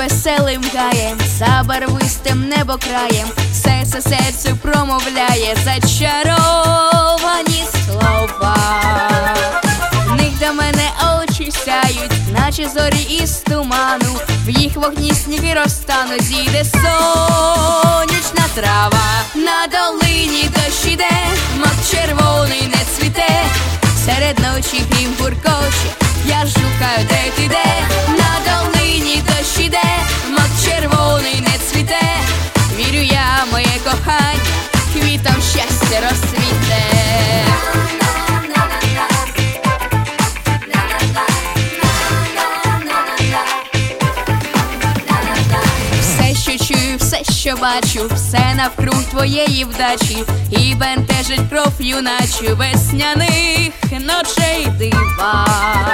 веселим гаєм, за барвистим небокраєм, серце серцю промовляє зачаровані слова. В них до мене очі сяють, наче зорі із туману, в їх вогні сніги розтануть, зійде сонячна трава. На долині дощ іде, мак червоний не цвіте, серед ночі грім гуркоче, я шукаю, де ти де. На долині дощ іде, мак червоний не цвіте, вірю я, моє кохання, квітом щастя розцвіте. Все, що чую, все, що бачу, все навкруг твоєї вдачі, і бентежить кров юначу весняних ночей дива.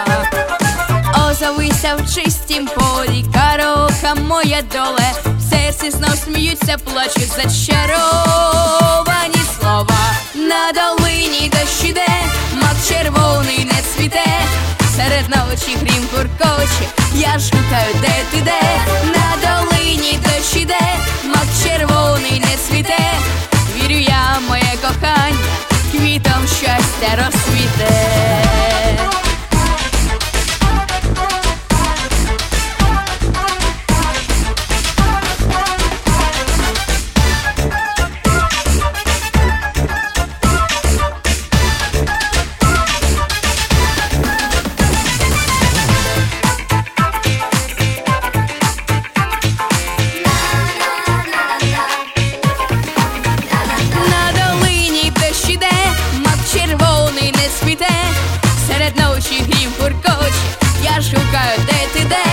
Озовися в чистім полі, карока моя доле, в серці знов сміються, плачуть зачаровані слова. На долині дощ іде, мак червоний не цвіте, серед ночі грім гуркоче, я шукаю, де ти де. На долині дощ іде, мак червоний не цвіте, вірю я, моє кохання, квітом щастя розцвіте. Серед ночі грім гуркоче, я шукаю, де ти де.